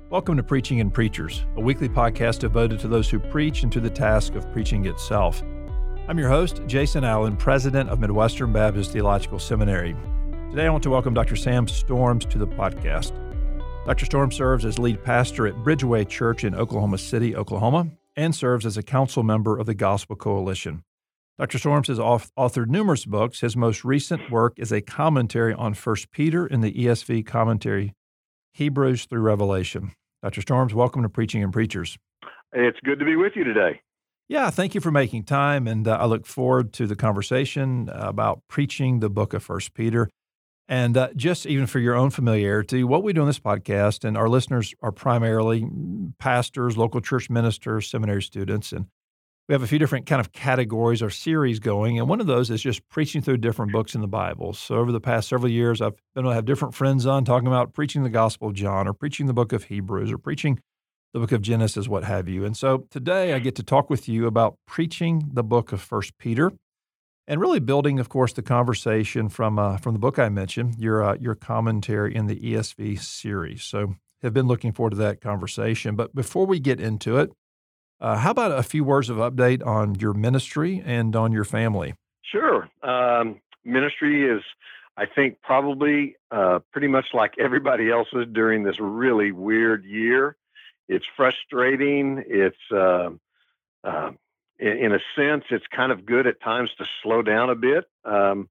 Welcome to Preaching and Preachers, a weekly podcast devoted to those who preach and to the task of preaching itself. I'm your host, Jason Allen, president of Midwestern Baptist Theological Seminary. Today I want to welcome Dr. Sam Storms to the podcast. Dr. Storms serves as lead pastor at Bridgeway Church in Oklahoma City, Oklahoma, and serves as a council member of the Gospel Coalition. Dr. Storms has authored numerous books. His most recent work is a commentary on 1 Peter in the ESV commentary, Hebrews through Revelation. Dr. Storms, welcome to Preaching and Preachers. It's good to be with you today. Yeah, thank you for making time, and I look forward to the conversation about preaching the book of 1 Peter. And just even for your own familiarity, what we do on this podcast, and our listeners are primarily pastors, local church ministers, seminary students, and we have a few different kind of categories or series going, and one of those is just preaching through different books in the Bible. So over the past several years, I've been able to have different friends on talking about preaching the Gospel of John or preaching the book of Hebrews or preaching the book of Genesis, what have you. And so today I get to talk with you about preaching the book of 1 Peter and really building, of course, the conversation from the book I mentioned, your commentary in the ESV series. So have been looking forward to that conversation. But before we get into it, how about a few words of update on your ministry and on your family? Sure. Ministry is, I think, probably pretty much like everybody else's during this really weird year. It's frustrating. It's, in a sense, it's kind of good at times to slow down a bit. When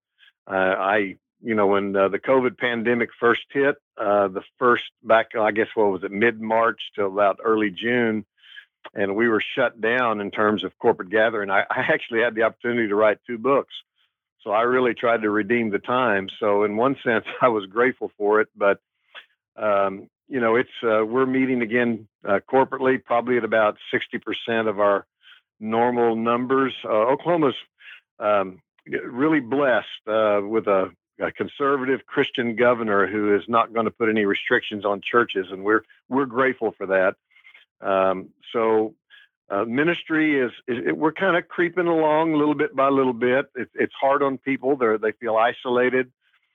the COVID pandemic first hit, mid-March to about early June, and we were shut down in terms of corporate gathering, I actually had the opportunity to write 2 books. So I really tried to redeem the time. So in one sense, I was grateful for it. But, we're meeting again corporately, probably at about 60% of our normal numbers. Oklahoma's really blessed with a conservative Christian governor who is not going to put any restrictions on churches, and we're grateful for that. Ministry is we're kind of creeping along a little bit by little bit. It's hard on people. They feel isolated.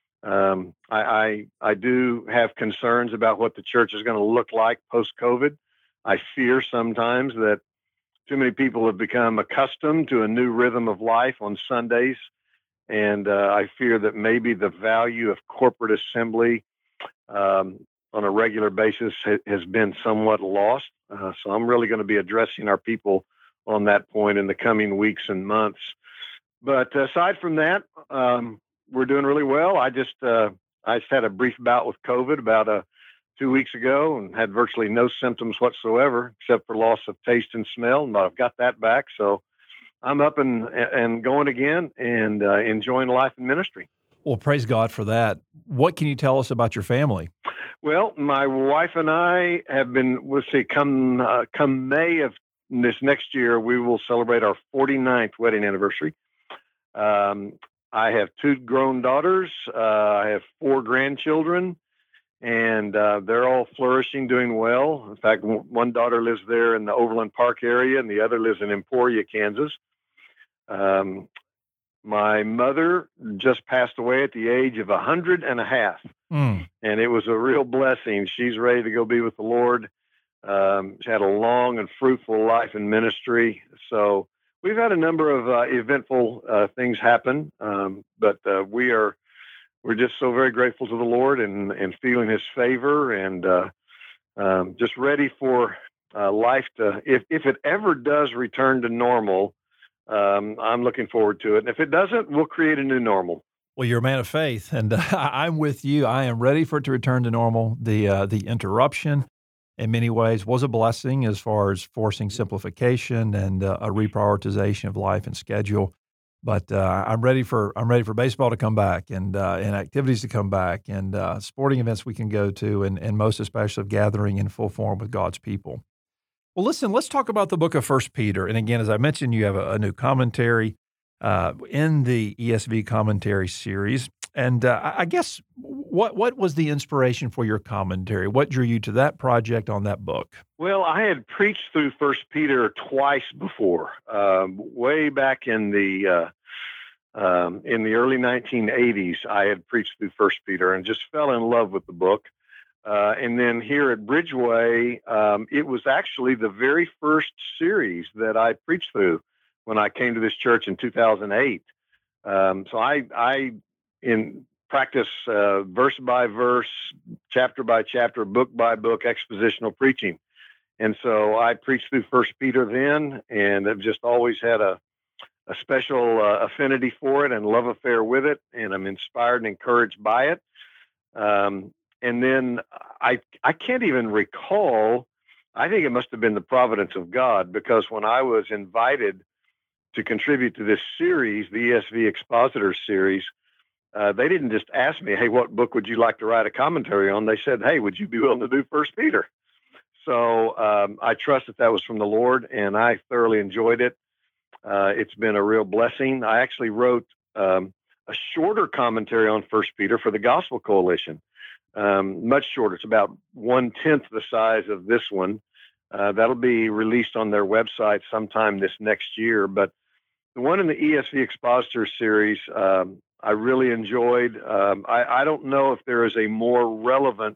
I do have concerns about what the church is going to look like post-COVID. I fear sometimes that too many people have become accustomed to a new rhythm of life on Sundays. And I fear that maybe the value of corporate assembly on a regular basis has been somewhat lost. So I'm really going to be addressing our people on that point in the coming weeks and months. But aside from that, we're doing really well. I just had a brief bout with COVID about 2 weeks ago and had virtually no symptoms whatsoever except for loss of taste and smell. And I've got that back. So I'm up and going again and enjoying life and ministry. Well, praise God for that. What can you tell us about your family? Well, my wife and I have been, come May of this next year, we will celebrate our 49th wedding anniversary. I have 2 grown daughters. I have 4 grandchildren, and they're all flourishing, doing well. In fact, one daughter lives there in the Overland Park area, and the other lives in Emporia, Kansas. My mother just passed away at the age of 100 and a half. And it was a real blessing. She's ready to go be with the Lord. She had a long and fruitful life in ministry. So we've had a number of eventful things happen. But we're just so very grateful to the Lord and feeling his favor and just ready for life to, if it ever does return to normal, I'm looking forward to it. And if it doesn't, we'll create a new normal. Well, you're a man of faith, and I'm with you. I am ready for it to return to normal. The interruption, in many ways, was a blessing as far as forcing simplification and a reprioritization of life and schedule. But I'm ready for baseball to come back and activities to come back and sporting events we can go to, and most especially of gathering in full form with God's people. Well, listen, let's talk about the book of 1 Peter. And again, as I mentioned, you have a new commentary in the ESV commentary series. And I guess what was the inspiration for your commentary? What drew you to that project on that book? Well, I had preached through 1 Peter twice before, way back in the early 1980s. I had preached through 1 Peter and just fell in love with the book. And then here at Bridgeway, it was actually the very first series that I preached through when I came to this church in 2008. So I in practice verse by verse, chapter by chapter, book by book expositional preaching. And so I preached through First Peter then, and I've just always had a special affinity for it and love affair with it, and I'm inspired and encouraged by it. And then I can't even recall. I think it must have been the providence of God, because when I was invited to contribute to this series, the ESV Expositor series, they didn't just ask me, "Hey, what book would you like to write a commentary on?" They said, "Hey, would you be willing to do First Peter?" So I trust that was from the Lord, and I thoroughly enjoyed it. It's been a real blessing. I actually wrote a shorter commentary on First Peter for the Gospel Coalition, much shorter. It's about 1/10 the size of this one. That'll be released on their website sometime this next year. But the one in the ESV Expositor series, I really enjoyed. I don't know if there is a more relevant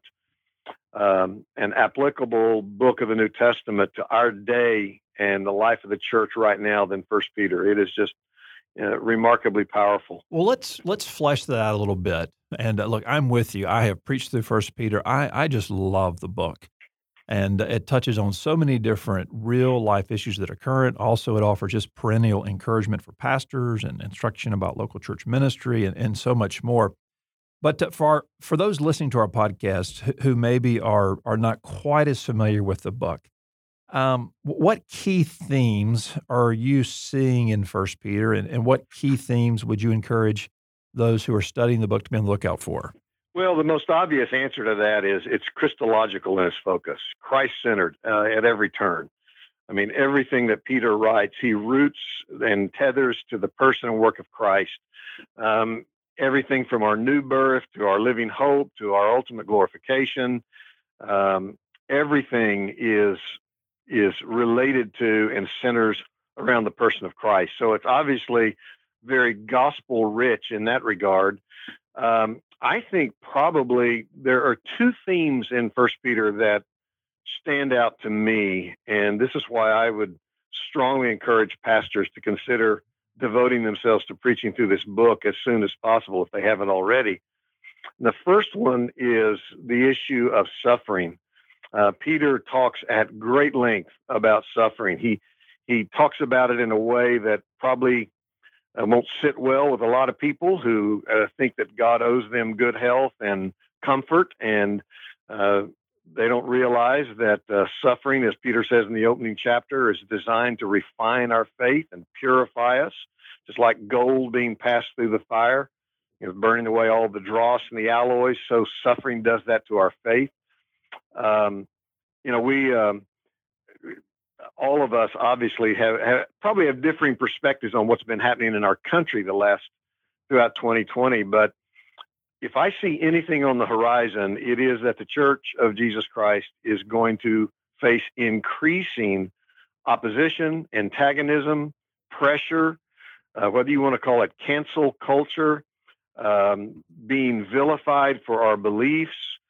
and applicable book of the New Testament to our day and the life of the church right now than First Peter. It is just remarkably powerful. Well, let's flesh that out a little bit. And look, I'm with you. I have preached through First Peter. I just love the book, and it touches on so many different real life issues that are current. Also, it offers just perennial encouragement for pastors and instruction about local church ministry and so much more. But for those listening to our podcast who maybe are not quite as familiar with the book, what key themes are you seeing in First Peter, and what key themes would you encourage those who are studying the book to be on the lookout for? Well, the most obvious answer to that is it's Christological in its focus, Christ-centered at every turn. I mean, everything that Peter writes, he roots and tethers to the person and work of Christ. Everything from our new birth to our living hope to our ultimate glorification, everything is related to and centers around the person of Christ. So it's obviously very gospel rich in that regard. I think probably there are two themes in First Peter that stand out to me, and this is why I would strongly encourage pastors to consider devoting themselves to preaching through this book as soon as possible if they haven't already. The first one is the issue of suffering. Peter talks at great length about suffering. He talks about it in a way that probably won't sit well with a lot of people who think that God owes them good health and comfort, and they don't realize that suffering, as Peter says in the opening chapter, is designed to refine our faith and purify us, just like gold being passed through the fire, burning away all the dross and the alloys. So suffering does that to our faith. We all of us obviously probably have differing perspectives on what's been happening in our country throughout 2020. But if I see anything on the horizon, it is that the Church of Jesus Christ is going to face increasing opposition, antagonism, pressure, whether you want to call it cancel culture, being vilified for our beliefs,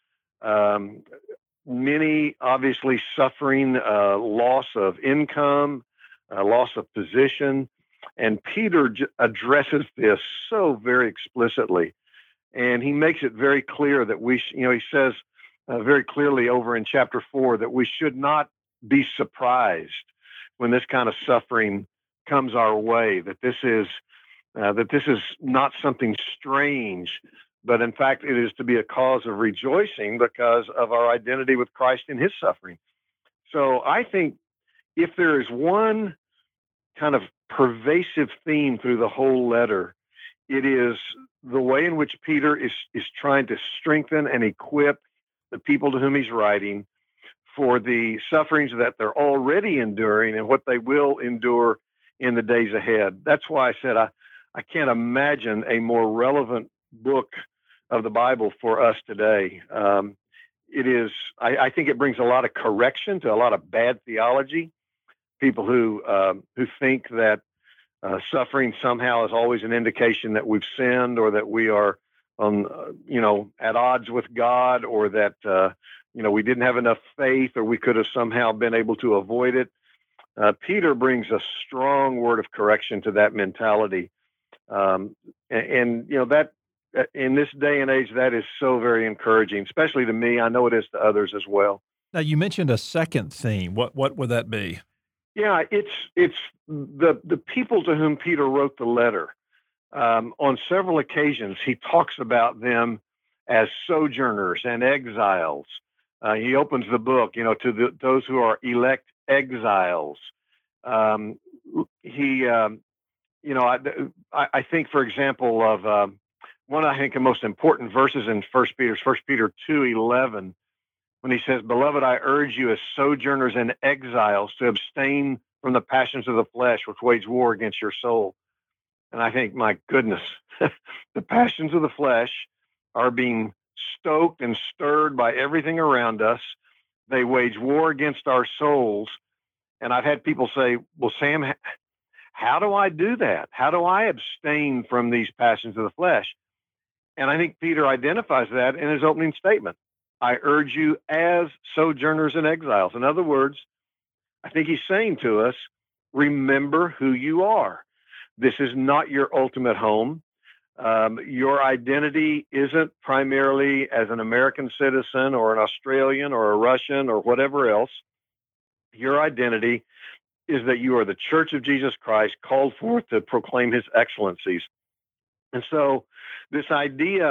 many obviously suffering loss of income, loss of position. And Peter addresses this so very explicitly. And he makes it very clear that he says very clearly over in chapter 4 that we should not be surprised when this kind of suffering comes our way, that this is not something strange, but in fact, it is to be a cause of rejoicing because of our identity with Christ in his suffering. So I think if there is one kind of pervasive theme through the whole letter, it is the way in which Peter is trying to strengthen and equip the people to whom he's writing for the sufferings that they're already enduring and what they will endure in the days ahead. That's why I said I can't imagine a more relevant book of the Bible for us today. It is. I think it brings a lot of correction to a lot of bad theology. People who think that suffering somehow is always an indication that we've sinned or that we are at odds with God, or that we didn't have enough faith, or we could have somehow been able to avoid it. Peter brings a strong word of correction to that mentality, and that in this day and age, that is so very encouraging, especially to me. I know it is to others as well. Now, you mentioned a second theme. What would that be? Yeah, it's the people to whom Peter wrote the letter. On several occasions, he talks about them as sojourners and exiles. He opens the book, to those who are elect exiles. I think, for example, of one I think the most important verses in First Peter 2:11, when he says, "Beloved, I urge you as sojourners and exiles to abstain from the passions of the flesh, which wage war against your soul." And I think, my goodness, the passions of the flesh are being stoked and stirred by everything around us. They wage war against our souls. And I've had people say, "Well, Sam, how do I do that? How do I abstain from these passions of the flesh?" And I think Peter identifies that in his opening statement. I urge you as sojourners and exiles. In other words, I think he's saying to us, remember who you are. This is not your ultimate home. Your identity isn't primarily as an American citizen or an Australian or a Russian or whatever else. Your identity is that you are the Church of Jesus Christ, called forth to proclaim his excellencies. And so this idea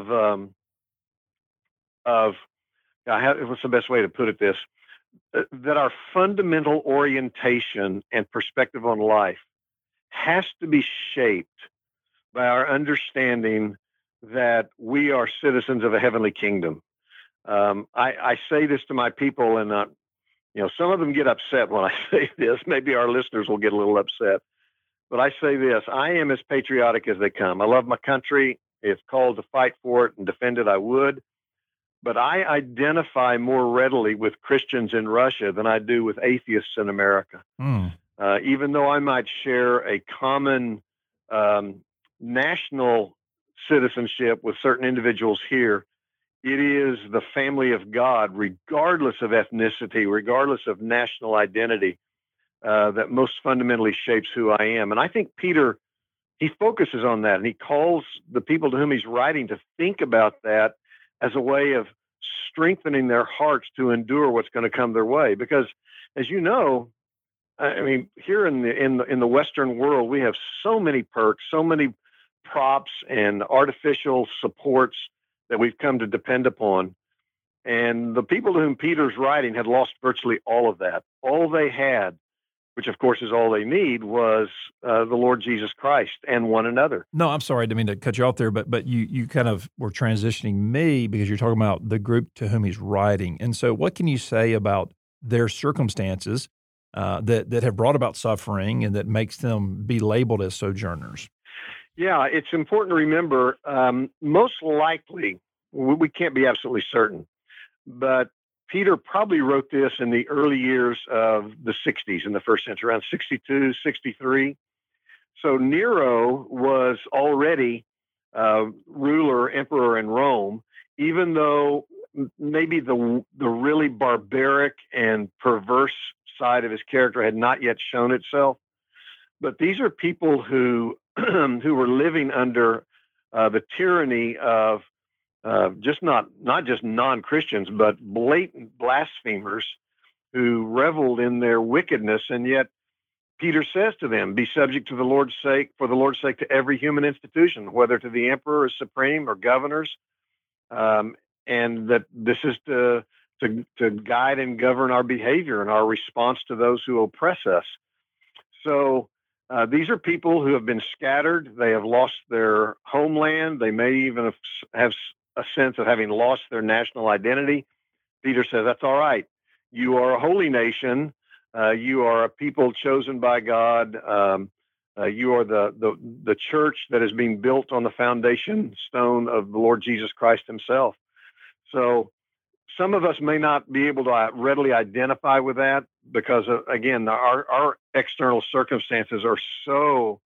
what's the best way to put it this, that our fundamental orientation and perspective on life has to be shaped by our understanding that we are citizens of a heavenly kingdom. I say this to my people, and some of them get upset when I say this. Maybe our listeners will get a little upset, but I say this: I am as patriotic as they come. I love my country. If called to fight for it and defend it, I would. But I identify more readily with Christians in Russia than I do with atheists in America. Even though I might share a common national citizenship with certain individuals here, it is the family of God, regardless of ethnicity, regardless of national identity, that most fundamentally shapes who I am. And I think Peter, he focuses on that, and he calls the people to whom he's writing to think about that as a way of strengthening their hearts to endure what's going to come their way. Because, as you know, I mean, here in the Western world, we have so many perks, so many props and artificial supports that we've come to depend upon. And the people to whom Peter's writing had lost virtually all of that. All they had, which of course is all they need, was the Lord Jesus Christ and one another. No, I'm sorry, I didn't mean to cut you off there, but you kind of were transitioning me because you're talking about the group to whom he's writing. And so what can you say about their circumstances that have brought about suffering and that makes them be labeled as sojourners? Yeah, it's important to remember, most likely, we can't be absolutely certain, but Peter probably wrote this in the early years of the 60s in the first century, around 62, 63. So Nero was already emperor in Rome, even though maybe the really barbaric and perverse side of his character had not yet shown itself. But these are people who who were living under the tyranny of not just non-Christians, but blatant blasphemers who reveled in their wickedness. And yet Peter says to them, be subject to the Lord's sake, for the Lord's sake, to every human institution, whether to the emperor or supreme or governors. And that this is to guide and govern our behavior and our response to those who oppress us. So these are people who have been scattered. They have lost their homeland. They may even have a sense of having lost their national identity. Peter says, that's all right. You are a holy nation. You are a people chosen by God. You are the church that is being built on the foundation stone of the Lord Jesus Christ himself. So some of us may not be able to readily identify with that because, again, our external circumstances are so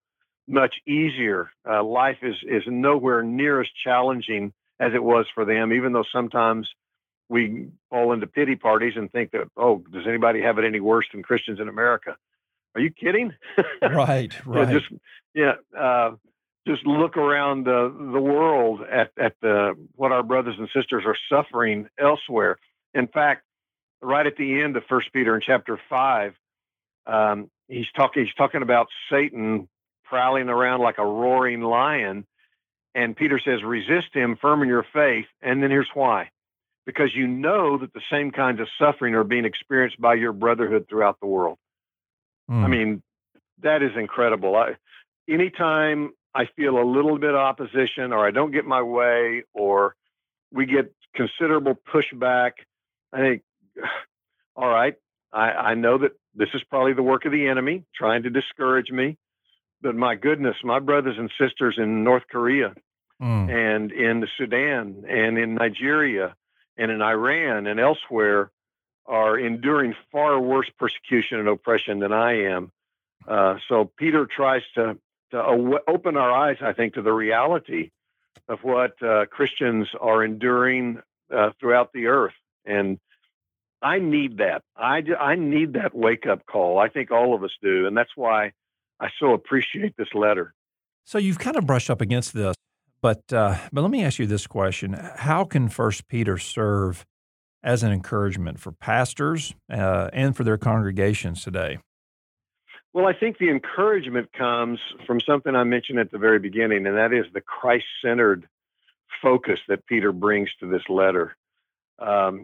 much easier. Life is nowhere near as challenging as it was for them, even though sometimes we fall into pity parties and think that, oh, does anybody have it any worse than Christians in America? Are you kidding? Right, Yeah, right. yeah, just look around the world at what our brothers and sisters are suffering elsewhere. In fact, right at the end of First Peter in chapter 5, he's talking about Satan prowling around like a roaring lion, and Peter says, "Resist him, firm in your faith." And then here's why: because you know that the same kinds of suffering are being experienced by your brotherhood throughout the world. I Mm. mean, that is incredible. Anytime I feel a little bit of opposition, or I don't get my way, or we get considerable pushback, I think, all right, I know that this is probably the work of the enemy trying to discourage me. But my goodness, my brothers and sisters in North Korea Mm. and in the Sudan and in Nigeria and in Iran and elsewhere are enduring far worse persecution and oppression than I am. So Peter tries to open our eyes, I think, to the reality of what Christians are enduring throughout the earth. And I need that. I need that wake up call. I think all of us do. And that's why I so appreciate this letter. So you've kind of brushed up against this, but let me ask you this question: how can First Peter serve as an encouragement for pastors and for their congregations today? Well, I think the encouragement comes from something I mentioned at the very beginning, and that is the Christ centered focus that Peter brings to this letter. Um,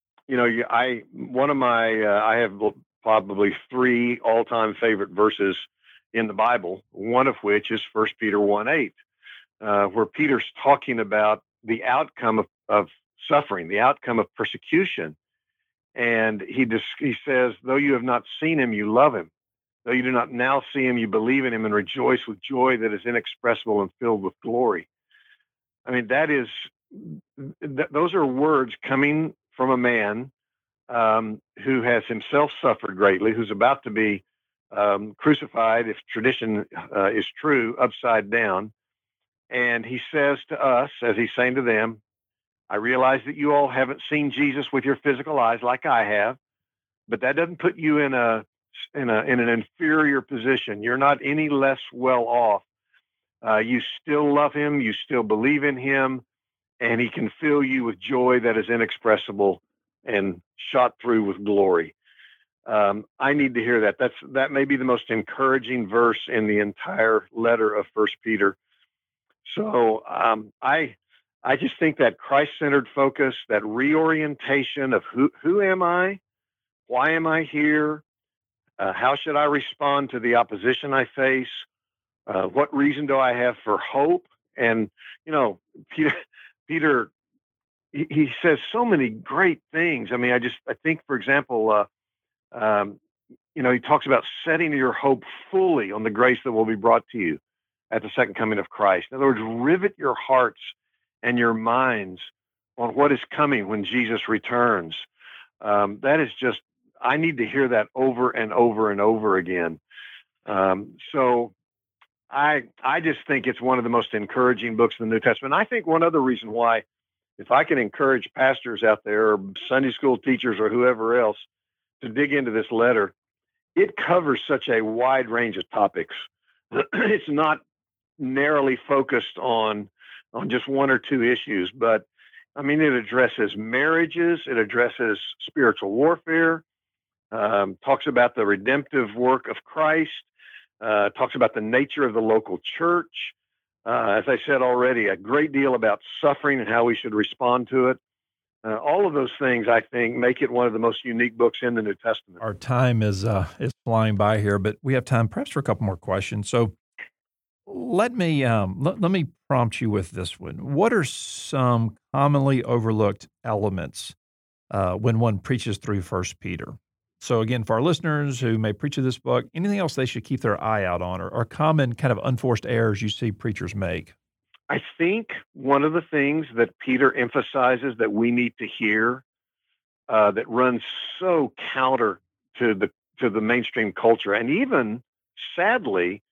I have probably three all time favorite verses in the Bible, one of which is First Peter 1:8, where Peter's talking about the outcome of suffering, the outcome of persecution. And he says, though you have not seen him, you love him. Though you do not now see him, you believe in him and rejoice with joy that is inexpressible and filled with glory. I mean, those are words coming from a man who has himself suffered greatly, who's about to be crucified, if tradition is true, upside down. And he says to us, as he's saying to them, I realize that you all haven't seen Jesus with your physical eyes like I have, but that doesn't put you in an inferior position. You're not any less well off. You still love him. You still believe in him, and he can fill you with joy that is inexpressible and shot through with glory. I need to hear that. That may be the most encouraging verse in the entire letter of First Peter. So I just think that Christ-centered focus, that reorientation of who am I, why am I here, how should I respond to the opposition I face, what reason do I have for hope, and Peter he says so many great things. I mean, I think, for example, he talks about setting your hope fully on the grace that will be brought to you at the second coming of Christ. In other words, rivet your hearts and your minds on what is coming when Jesus returns. That is just, I need to hear that over and over and over again. So I just think it's one of the most encouraging books in the New Testament. I think one other reason why, if I can encourage pastors out there or Sunday school teachers or whoever else to dig into this letter, it covers such a wide range of topics. It's not narrowly focused on just one or two issues, but I mean, it addresses marriages, it addresses spiritual warfare, talks about the redemptive work of Christ, talks about the nature of the local church. As I said already, a great deal about suffering and how we should respond to it. All of those things, I think, make it one of the most unique books in the New Testament. Our time is flying by here, but we have time perhaps for a couple more questions. So let me prompt you with this one. What are some commonly overlooked elements when one preaches through First Peter? So again, for our listeners who may preach this book, anything else they should keep their eye out on, or common kind of unforced errors you see preachers make? I think one of the things that Peter emphasizes that we need to hear, that runs so counter to the mainstream culture, and even sadly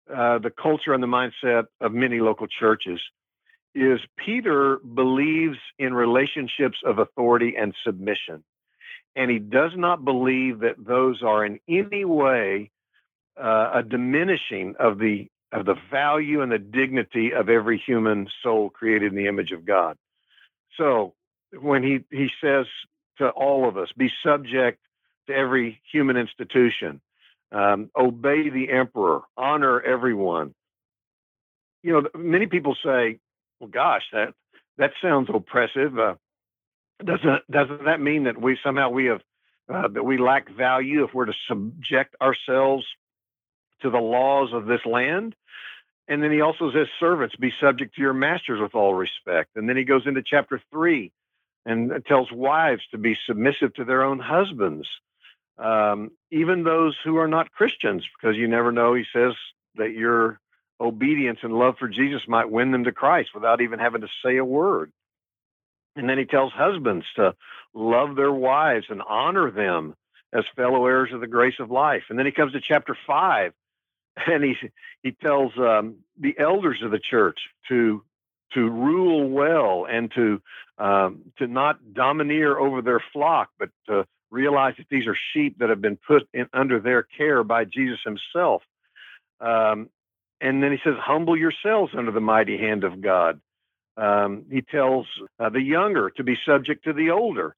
the culture and the mindset of many local churches is Peter believes in relationships of authority and submission. And he does not believe that those are in any way a diminishing of the value and the dignity of every human soul created in the image of God. So when he says to all of us, be subject to every human institution, obey the emperor, honor everyone. Many people say, well, gosh, that sounds oppressive. Doesn't that mean that we have that we lack value if we're to subject ourselves to the laws of this land? And then he also says, servants, be subject to your masters with all respect. And then he goes into chapter 3 and tells wives to be submissive to their own husbands, even those who are not Christians, because you never know, he says, that your obedience and love for Jesus might win them to Christ without even having to say a word. And then he tells husbands to love their wives and honor them as fellow heirs of the grace of life. And then he comes to chapter 5, and he tells the elders of the church to rule well and to not domineer over their flock, but to realize that these are sheep that have been put under their care by Jesus himself. And then he says, humble yourselves under the mighty hand of God. He tells the younger to be subject to the older.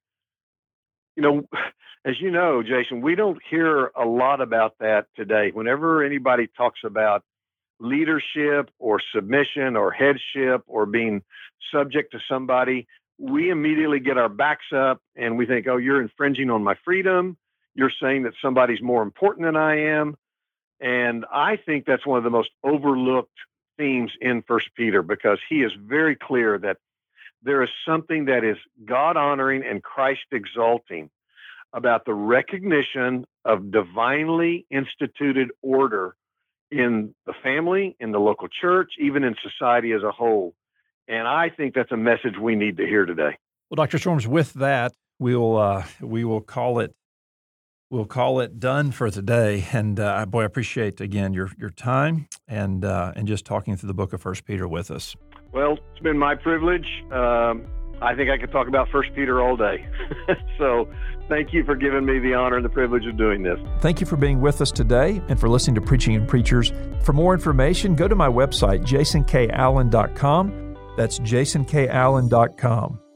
As you know, Jason, we don't hear a lot about that today. Whenever anybody talks about leadership or submission or headship or being subject to somebody, we immediately get our backs up and we think, oh, you're infringing on my freedom. You're saying that somebody's more important than I am. And I think that's one of the most overlooked themes in 1 Peter, because he is very clear that there is something that is God-honoring and Christ-exalting about the recognition of divinely instituted order in the family, in the local church, even in society as a whole. And I think that's a message we need to hear today. Well, Dr. Storms, with that, we will call it done for today. And I appreciate again your time and just talking through the book of 1 Peter with us. Well, it's been my privilege. I think I could talk about 1 Peter all day. So thank you for giving me the honor and the privilege of doing this. Thank you for being with us today and for listening to Preaching and Preachers. For more information, go to my website, jasonkallen.com. That's jasonkallen.com.